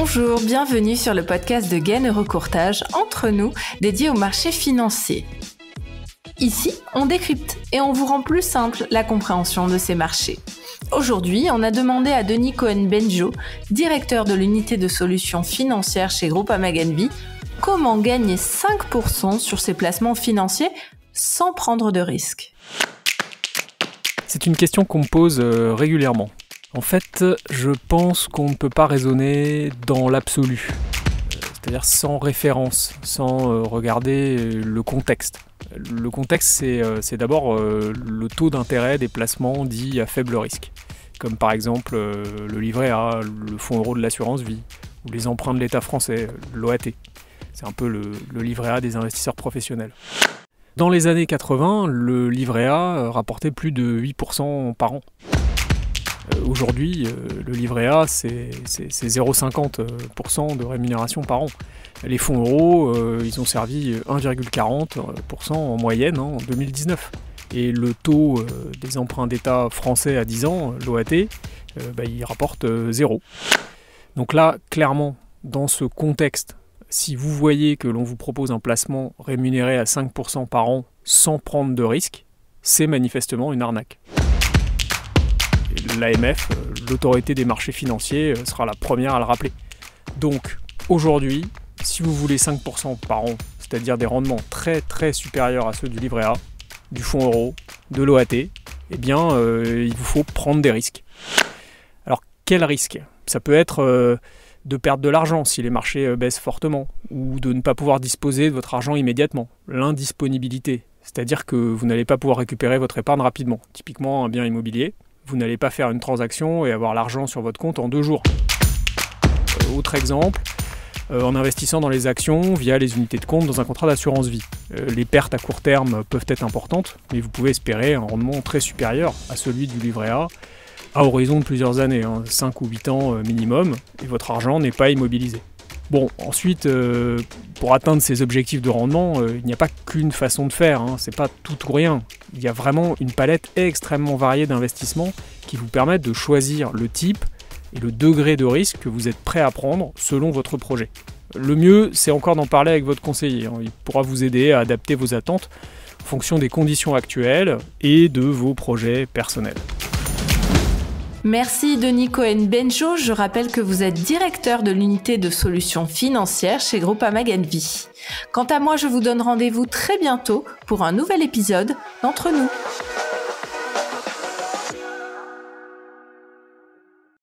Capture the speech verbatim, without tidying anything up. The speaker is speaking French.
Bonjour, bienvenue sur le podcast de Gain Eurocourtage Entre nous, dédié au marché financier. Ici, on décrypte et on vous rend plus simple la compréhension de ces marchés. Aujourd'hui, on a demandé à Denis Cohen-Benjo, directeur de l'unité de solutions financières chez Groupama Ganvie, comment gagner cinq pour cent sur ses placements financiers sans prendre de risques. C'est une question qu'on me pose euh, régulièrement. En fait, je pense qu'on ne peut pas raisonner dans l'absolu, c'est-à-dire sans référence, sans euh, regarder le contexte. Le contexte, c'est, euh, c'est d'abord euh, le taux d'intérêt des placements dits à faible risque, comme par exemple euh, le livret A, le fonds euro de l'assurance vie, ou les emprunts de l'État français, l'O A T. C'est un peu le, le livret A des investisseurs professionnels. Dans les années quatre-vingts, le livret A rapportait plus de huit pour cent par an. Euh, aujourd'hui, euh, le livret A, c'est, c'est, c'est zéro virgule cinquante pour cent de rémunération par an. Les fonds euros, euh, ils ont servi un virgule quarante pour cent en moyenne hein, en deux mille dix-neuf. Et le taux euh, des emprunts d'État français à dix ans, l'O A T, euh, bah, il rapporte euh, zéro. Donc là, clairement, dans ce contexte, si vous voyez que l'on vous propose un placement rémunéré à cinq pour cent par an sans prendre de risque, c'est manifestement une arnaque. L'A M F, l'autorité des marchés financiers, sera la première à le rappeler. Donc, aujourd'hui, si vous voulez cinq pour cent par an, c'est-à-dire des rendements très très supérieurs à ceux du livret A, du fonds euro, de l'O A T, eh bien, euh, il vous faut prendre des risques. Alors, quel risque ? Ça peut être euh, de perdre de l'argent si les marchés euh, baissent fortement, ou de ne pas pouvoir disposer de votre argent immédiatement, l'indisponibilité, c'est-à-dire que vous n'allez pas pouvoir récupérer votre épargne rapidement, typiquement un bien immobilier. Vous n'allez pas faire une transaction et avoir l'argent sur votre compte en deux jours. Euh, autre exemple, euh, en investissant dans les actions via les unités de compte dans un contrat d'assurance vie. Euh, les pertes à court terme peuvent être importantes, mais vous pouvez espérer un rendement très supérieur à celui du livret A à horizon de plusieurs années, hein, cinq ou huit ans minimum, et votre argent n'est pas immobilisé. Bon, ensuite, euh, pour atteindre ces objectifs de rendement, euh, il n'y a pas qu'une façon de faire, hein, c'est pas tout ou rien. Il y a vraiment une palette extrêmement variée d'investissements qui vous permettent de choisir le type et le degré de risque que vous êtes prêt à prendre selon votre projet. Le mieux, c'est encore d'en parler avec votre conseiller, hein, il pourra vous aider à adapter vos attentes en fonction des conditions actuelles et de vos projets personnels. Merci Denis Cohen-Benjo, je rappelle que vous êtes directeur de l'unité de solutions financières chez Groupama Ganvie. Quant à moi, je vous donne rendez-vous très bientôt pour un nouvel épisode d'Entre nous.